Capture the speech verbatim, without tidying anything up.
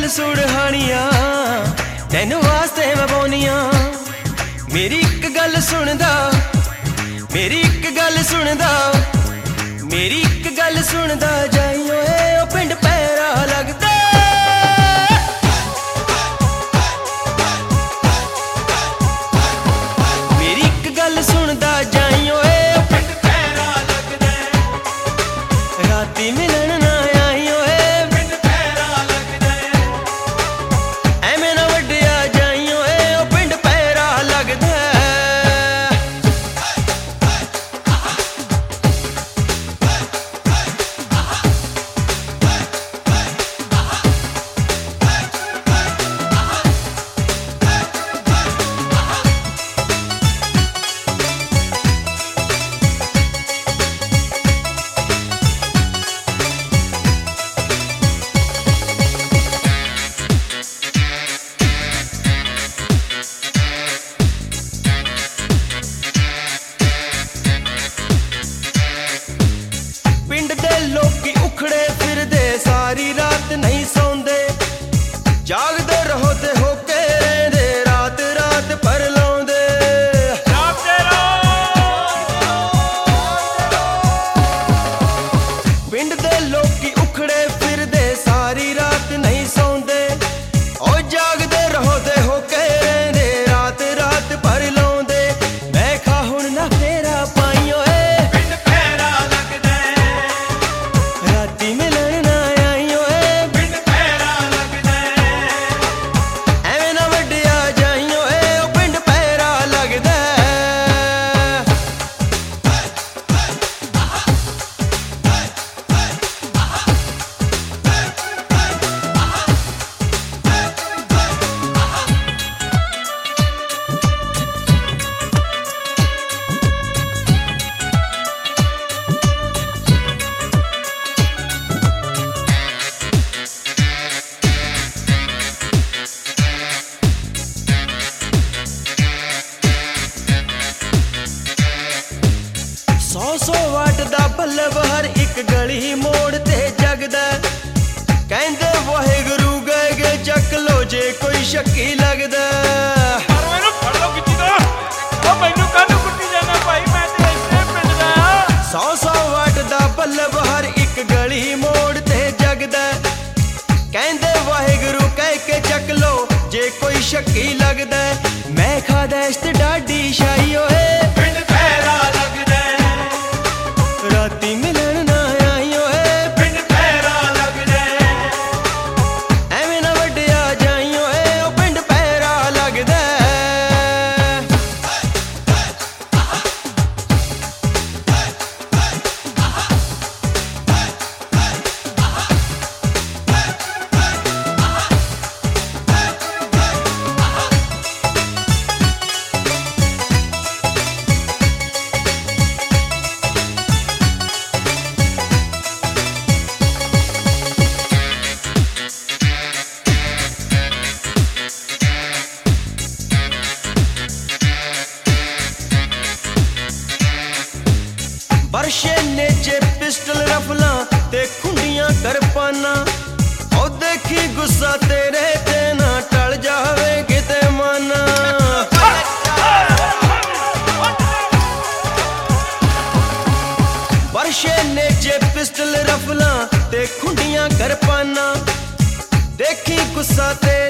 गल सुड़हानिया तेनू वास्ते मैं बोनिया। मेरी एक गल सुनदा, मेरी एक गल सुनदा, मेरी एक गल सुनदा जाई ओए ओ पिंड पैरा लगदा। मेरी एक गल सुनदा जाई ओए ओ पिंड पैरा लगदा। राती मिलन ना आई ओए पिंड पैरा लगदा। एवें ना वड्डिया जाई ओए ओ पिंड पैरा लगदा। पिंड दे लोकी उखड़े फिरदे सारी रात नहीं सौंदे। जागदे रहो ते होके रहिंदे रात रात पर लाउंदे। पिंड दे लोकी उखड़े फिरदे सारी रात नहीं सौंदे। ओ जागदे रहो ते होके रहिंदे रात रात पर लाउंदे। मैं खा हुण ना फेरा पाई ओए पिंड पैरा लगदा। राती मिलन ना आई ओए पिंड पैरा लगदा। एवें ना वड्डिया जाई ओए ओ पिंड पैरा लगदा। सौ सौ वाट दा बल्लभ हर एक गली मोड़ ते जगदा। कहंदे वाहिगुरू गए गे चक लो जे कोई शक्की लगदा। सौ सौ वाट दा बल्लभ हर एक गली मोड़ ते जगदा। कहंदे वाहिगुरू कह के चक लो जे कोई शक्की लगदा। मैं खादा इश्त डाडी शाही ओए पिंड पैरा लगदा। राती मिलन ना आई ओए पिंड पैरा लगदा। एवें ना वड्डिया जाई ओए ओ पिंड पैरा लगदा। बरशे नेचे पिस्टल रफला ते खुंडियां करपाना। ओ देखी गुस्सा तेरे ते ना टल जावे किते माना। बरशे नेचे पिस्टल रफला ते खुंडियां करपाना। देखी गुस्सा तेरे